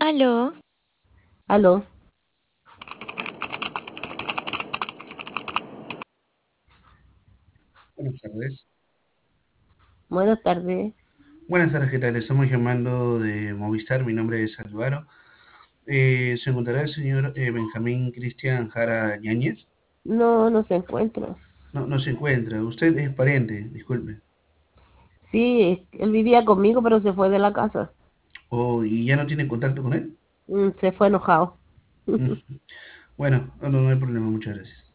Aló, Aló, Buenas tardes. buenas tardes. Buenas tardes, ¿qué tal? Estamos llamando de Movistar. Mi nombre es Álvaro. ¿Se encontrará el señor Benjamín Cristian Jara Yáñez? No, no se encuentra. No, no se encuentra. Usted es pariente, disculpe. Sí, él vivía conmigo, pero se fue de la casa. Oh, ¿y ya no tiene contacto con él? Se fue enojado. Mm. Bueno, no, no hay problema, muchas gracias.